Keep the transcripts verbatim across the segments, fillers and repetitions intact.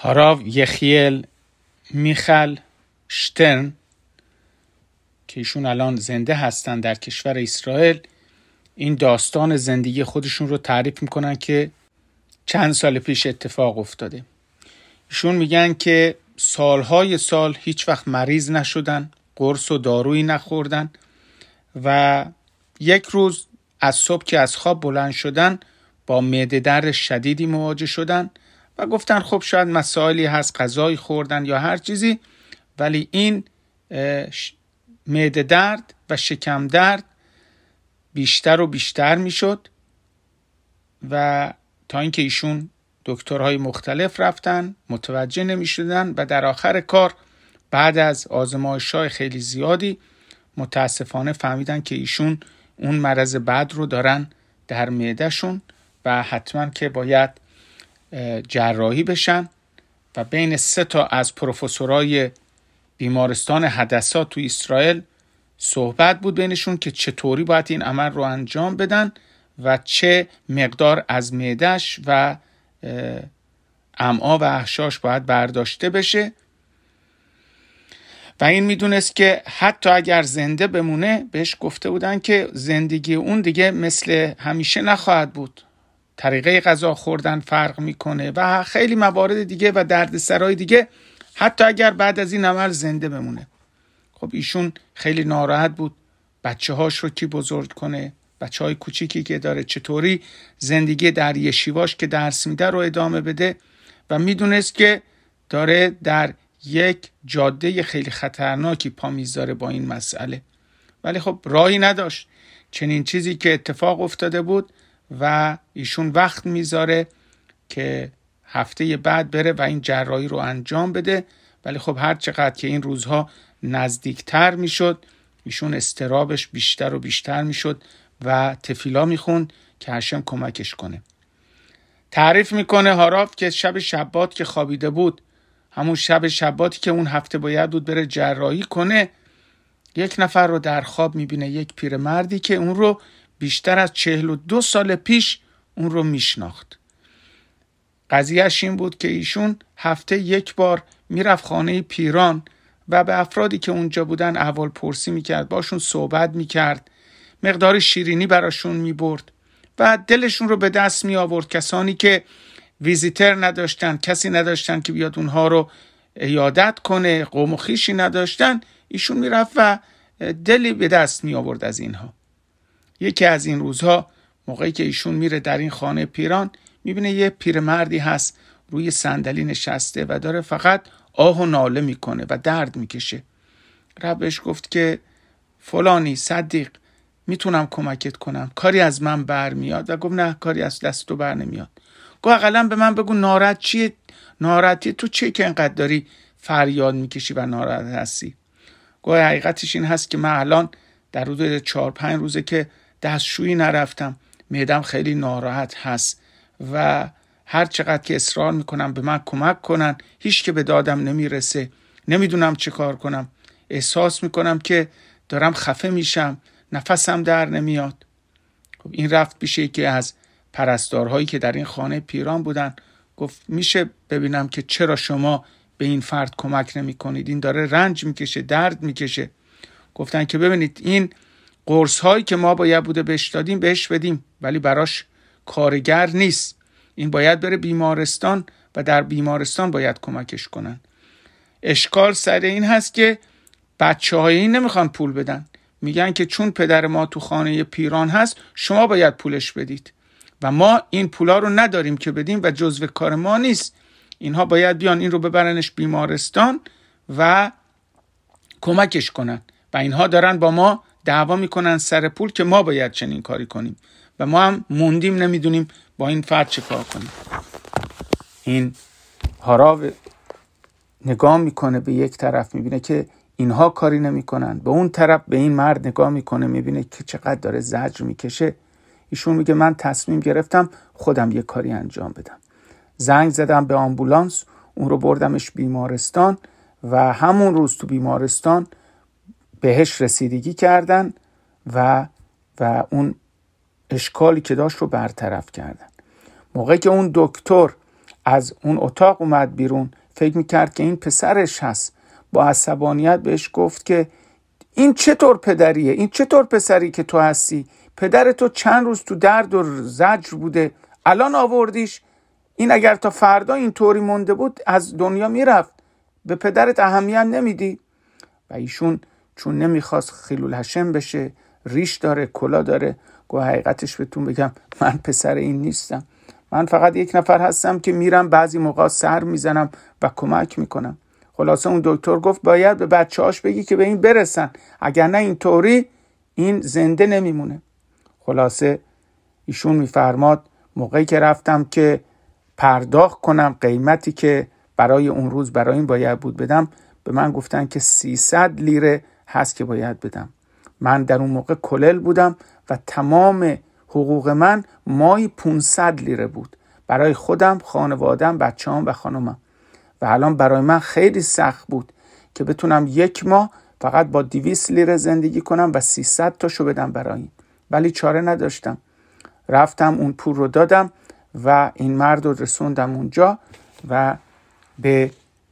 هاراو یخیل میخل شترن که ایشون الان زنده هستن در کشور اسرائیل، این داستان زندگی خودشون رو تعریف میکنن که چند سال پیش اتفاق افتاده. ایشون میگن که سالهای سال هیچ وقت مریض نشدن، قرص و دارویی نخوردن و یک روز از صبح که از خواب بلند شدن با معده درد شدیدی مواجه شدن و گفتن خب شاید مسائلی هست، غذایی خوردن یا هر چیزی، ولی این معده درد و شکم درد بیشتر و بیشتر میشد و تا اینکه ایشون دکترهای مختلف رفتن متوجه نمی شدن و در آخر کار بعد از آزمایش‌های خیلی زیادی متاسفانه فهمیدن که ایشون اون مرض بد رو دارن در معدهشون و حتما که باید جراحی بشن و بین سه تا از پروفسورای بیمارستان حدثا تو اسرائیل صحبت بود بینشون که چطوری باید این عمل رو انجام بدن و چه مقدار از معده‌اش و امعا و احشاش باید برداشته بشه و این میدونست که حتی اگر زنده بمونه بهش گفته بودن که زندگی اون دیگه مثل همیشه نخواهد بود، طریقه غذا خوردن فرق میکنه و خیلی موارد دیگه و دردسرای دیگه، حتی اگر بعد از این عمل زنده بمونه. خب ایشون خیلی ناراحت بود، بچه هاش رو کی بزرگ کنه، بچه های کوچیکی که داره چطوری زندگی در یشیواش که درس میده رو ادامه بده و میدونست که داره در یک جاده خیلی خطرناکی پا میذاره با این مسئله، ولی خب راهی نداشت. چنین چیزی که اتفاق افتاده بود و ایشون وقت میذاره که هفته بعد بره و این جراحی رو انجام بده، ولی خب هر چقدر که این روزها نزدیکتر میشد ایشون استرابش بیشتر و بیشتر میشد و تفیلا میخوند که هشم کمکش کنه. تعریف میکنه هاراف که شب شبات که خوابیده بود، همون شب شباتی که اون هفته باید بود بره جراحی کنه، یک نفر رو در خواب میبینه، یک پیرمردی که اون رو بیشتر از چهل و دو سال پیش اون رو میشناخت. قضیهش این بود که ایشون هفته یک بار میرفت خانه پیران و به افرادی که اونجا بودن احوال پرسی میکرد، باشون صحبت میکرد، مقدار شیرینی براشون میبرد و دلشون رو به دست می آورد. کسانی که ویزیتر نداشتن، کسی نداشتن که بیاد اونها رو عیادت کنه، قوم و خویشی نداشتن، ایشون میرفت و دلی به دست می آورد از اینها. یکی از این روزها موقعی که ایشون میره در این خانه پیران، میبینه یه پیرمردی هست روی صندلی نشسته و داره فقط آه و ناله میکنه و درد میکشه. ربش گفت که فلانی صدیق میتونم کمکت کنم، کاری از من بر میاد؟ و گفت نه، کاری از دست تو بر نمیاد. گفت اقلا به من بگو ناراحت چیه؟ ناراحتی تو چیه که انقدر داری فریاد میکشی و ناراحت هستی؟ گفت حقیقتش این هست که من الان در حدود چهار پنج روزه که دستشویی نرفتم، معدم خیلی ناراحت هست و هر چقدر که اصرار میکنم به من کمک کنن هیچ که به دادم نمیرسه، نمیدونم چه کار کنم، احساس میکنم که دارم خفه میشم، نفسم در نمیاد. خب این رفت پیش یکی از پرستارهایی که در این خانه پیران بودن، گفت میشه ببینم که چرا شما به این فرد کمک نمی کنید؟ این داره رنج میکشه، درد میکشه. گفتن که ببینید این قرص هایی که ما باید بوده بهش دادیم بهش بدیم، ولی براش کارگر نیست، این باید بره بیمارستان و در بیمارستان باید کمکش کنن. اشکال سر این هست که بچه های این نمیخوان پول بدن، میگن که چون پدر ما تو خانه پیران هست شما باید پولش بدید و ما این پولا رو نداریم که بدیم و جزو کار ما نیست. اینها باید بیان این رو ببرنش بیمارستان و کمکش کنن و اینها دارن با ما دعوا میکنن سر پول که ما باید چنین کاری کنیم و ما هم موندیم نمیدونیم با این فرد چه کار کنیم. این هاراو نگاه میکنه به یک طرف، میبینه که اینها کاری نمیکنن، به اون طرف به این مرد نگاه میکنه، میبینه که چقدر داره زجر میکشه. ایشون میگه من تصمیم گرفتم خودم یه کاری انجام بدم. زنگ زدم به آمبولانس، اون رو بردمش بیمارستان و همون روز تو بیمارستان بهش رسیدگی کردن و و اون اشکالی که داشت رو برطرف کردن. موقعی که اون دکتر از اون اتاق اومد بیرون، فکر میکرد که این پسرش هست. با عصبانیت بهش گفت که این چطور پدریه؟ این چطور پسری که تو هستی؟ پدر تو چند روز تو درد و زجر بوده، الان آوردیش؟ این اگر تا فردا این طوری مونده بود از دنیا میرفت. به پدرت اهمیت نمیدی؟ و ایشون چون نمیخواست خیلوالحشم بشه، ریش داره، کلا داره، گوه حقیقتش بهتون بگم من پسر این نیستم. من فقط یک نفر هستم که میرم بعضی موقع سر میزنم و کمک میکنم. خلاصه اون دکتر گفت باید به بچه هاش بگی که به این برسن، اگر نه این طوری این زنده نمیمونه. خلاصه ایشون میفرماد موقعی که رفتم که پرداخت کنم قیمتی که برای اون روز برای این باید بود بدم، به من گفتن که سیصد لیره هست که باید بدم. من در اون موقع کلل بودم و تمام حقوق من مایی پانصد لیره بود برای خودم، خانوادم، بچه‌ام و خانومم. و الان برای من خیلی سخت بود که بتونم یک ماه فقط با دویست لیره زندگی کنم و سیصد تاشو بدم برای این. ولی چاره نداشتم. رفتم اون پول رو دادم و این مرد رو رسوندم اونجا و به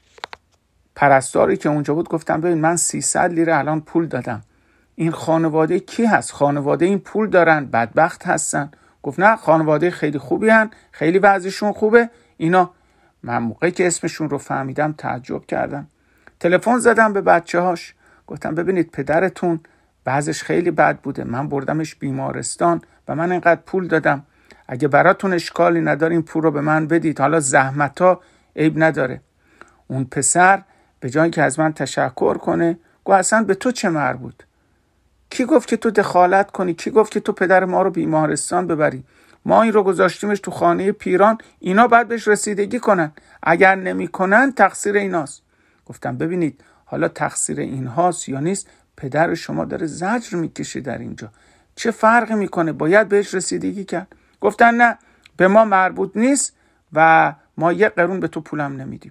پرستاری که اونجا بود گفتم ببین من سیصد لیره الان پول دادم، این خانواده کی هست؟ خانواده این پول دارن، بدبخت هستن. گفت نه، خانواده خیلی خوبی هن، خیلی وضعشون خوبه اینا. من موقعی که اسمشون رو فهمیدم تعجب کردم. تلفن زدم به بچه هاش، گفتم ببینید پدرتون وضعش خیلی بد بوده، من بردمش بیمارستان و من اینقدر پول دادم، اگه براتون اشکالی نداره این پول رو به من بدید، حالا زحمتا عیب نداره. اون پسر به جای که از من تشکر کنه گفت اصلا به تو چه مربوط؟ کی گفت که تو دخالت کنی؟ کی گفت که تو پدر ما رو بیمارستان ببری؟ ما این رو گذاشتیمش تو خانه پیران، اینا باید بهش رسیدگی کنن، اگر نمی کنن تقصیر ایناست. گفتم ببینید حالا تقصیر اینهاست یا نیست، پدر شما داره زجر میکشه در اینجا، چه فرقی میکنه؟ باید بهش رسیدگی کرد. گفتن نه به ما مربوط نیست و ما یک قرون به تو پولم نمیدیم.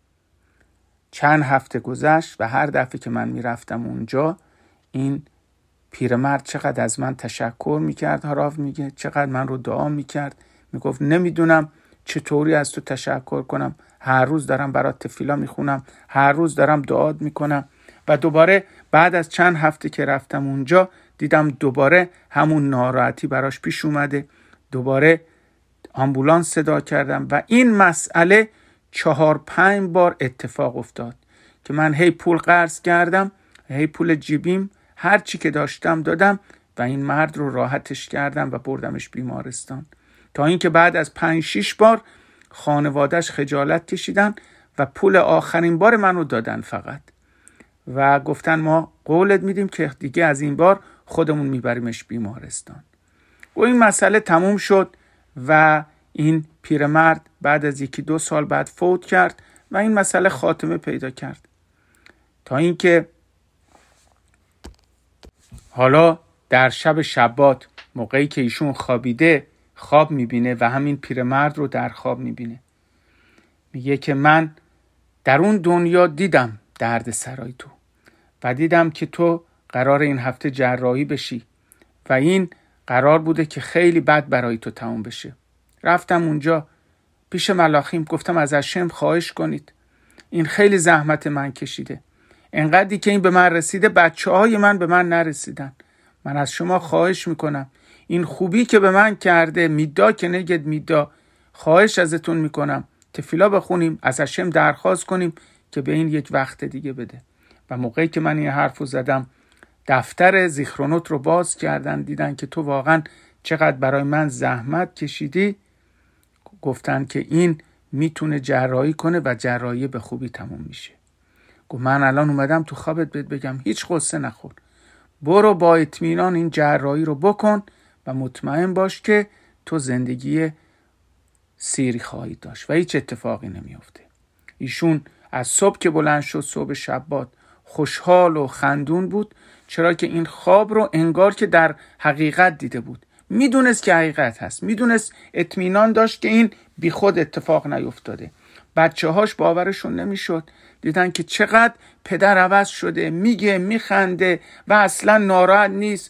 چند هفته گذشت و هر دفعه که من میرفتم اونجا این پیرمرد چقدر از من تشکر میکرد، هاراف میگه چقدر من رو دعا میکرد، میگفت نمیدونم چطوری از تو تشکر کنم، هر روز دارم برات تفیلا میخونم، هر روز دارم دعات میکنم. و دوباره بعد از چند هفته که رفتم اونجا دیدم دوباره همون ناراحتی براش پیش اومده، دوباره آمبولانس صدا کردم و این مسئله چهار پنج بار اتفاق افتاد که من هی پول قرض کردم، هی پول جیبیم، هر چی که داشتم دادم و این مرد رو راحتش کردم و بردمش بیمارستان. تا اینکه بعد از پنج شیش بار خانواده‌اش خجالت کشیدن و پول آخرین بار منو دادن فقط و گفتن ما قولت میدیم که دیگه از این بار خودمون میبریمش بیمارستان. و این مسئله تموم شد و این پیرمرد بعد از یکی دو سال بعد فوت کرد و این مسئله خاتمه پیدا کرد. تا اینکه حالا در شب شبات موقعی که ایشون خوابیده خواب میبینه و همین پیرمرد رو در خواب میبینه. میگه که من در اون دنیا دیدم درد سرای تو و دیدم که تو قرار این هفته جراحی بشی و این قرار بوده که خیلی بد برای تو تموم بشه. رفتم اونجا پیش ملاخیم، گفتم از هشم خواهش کنید، این خیلی زحمت من کشیده، انقدری که این به من رسیده بچه های من به من نرسیدن، من از شما خواهش میکنم این خوبی که به من کرده میدا که نگید میدا، خواهش ازتون میکنم تفیلا بخونیم، از هشم درخواست کنیم که به این یک وقت دیگه بده. و موقعی که من این حرفو زدم دفتر زیخرونوت رو باز کردن، دیدن که تو واقعا چقدر برای من زحمت کشیدی. گفتن که این میتونه جراحی کنه و جراحی به خوبی تموم میشه. گفت من الان اومدم تو خوابت بهت بگم هیچ قصه نخور، برو با اطمینان این جراحی رو بکن و مطمئن باش که تو زندگی سیری خواهی داشت و هیچ اتفاقی نمیفته. ایشون از صبح که بلند شد، صبح شبات، خوشحال و خندون بود، چرا که این خواب رو انگار که در حقیقت دیده بود، میدونست که حقیقت هست، میدونست، اطمینان داشت که این بی خود اتفاق نیفتاده. بچه هاش باورشون نمیشد، دیدن که چقدر پدر عوض شده، میگه، میخنده و اصلا ناراحت نیست،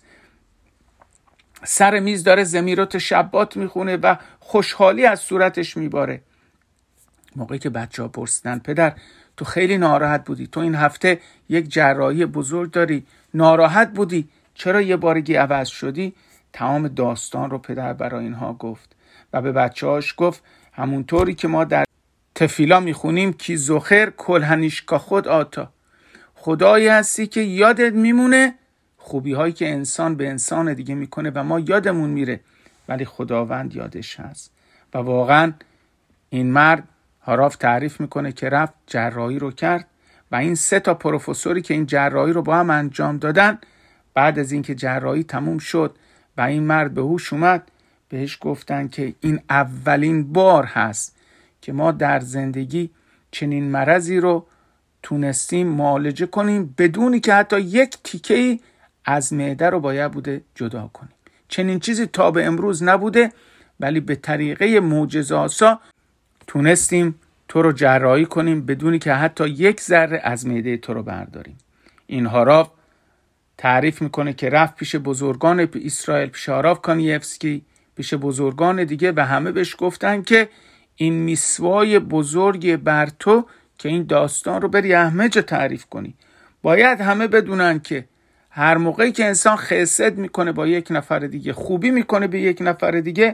سر میز داره زمیرات شبات میخونه و خوشحالی از صورتش میباره. موقعی که بچه ها پرسیدن پدر تو خیلی ناراحت بودی، تو این هفته یک جراحی بزرگ داری، ناراحت بودی، چرا یه بارگی عوض شدی؟ تمام داستان رو پدر برای اینها گفت و به بچه هاش گفت همونطوری که ما در تفیلا میخونیم کی زخر کلهنیشکا خود آتا، خدایی هستی که یادت میمونه خوبی هایی که انسان به انسان دیگه میکنه و ما یادمون میره، ولی خداوند یادش هست. و واقعا این مرد هاراف تعریف میکنه که رفت جراحی رو کرد و این سه تا پروفسوری که این جراحی رو با هم انجام دادن، بعد از اینکه جراحی تموم شد و این مرد به هوش اومد، بهش گفتن که این اولین بار هست که ما در زندگی چنین مرضی رو تونستیم معالجه کنیم بدونی که حتی یک تیکه‌ای از معده رو باید بوده جدا کنیم. چنین چیزی تا به امروز نبوده، ولی به طریقه معجزه‌آسا تونستیم تو رو جراحی کنیم بدونی که حتی یک ذره از معده تو رو برداریم. این هاراف تعریف میکنه که رفت پیش بزرگان اسرائیل، پیش هاراف کانیفسکی، پیش بزرگان دیگه و همه بهش گفتن که این میسوای بزرگ بر تو که این داستان رو بری همه جا تعریف کنی. باید همه بدونن که هر موقعی که انسان خسد میکنه با یک نفر دیگه، خوبی میکنه به یک نفر دیگه،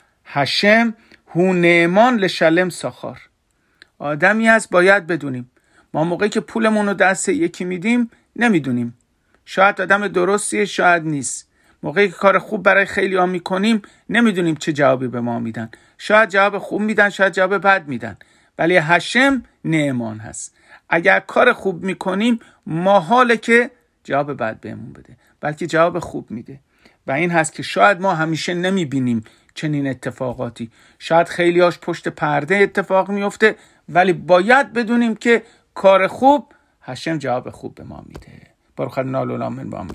هشم هو نعمان لشلم ساخار. آدمی هست باید بدونیم ما موقعی که پولمون رو دست یکی میدیم نمیدونیم، شاید آدم درستیه شاید نیست. موقعی که کار خوب برای خیلی ها میکنیم نمیدونیم چه جوابی به ما میدن، شاید جواب خوب میدن شاید جواب بد میدن، ولی هشم نعمان هست. اگر کار خوب میکنیم محاله که جواب بد بهمون بده، بلکه جواب خوب میده. و این هست که شاید ما همیشه نمیبینیم چنین اتفاقاتی، شاید خیلی هاش پشت پرده اتفاق میفته، ولی باید بدونیم که کار خوب هشم جواب خوب به ما میده. بارک الله من با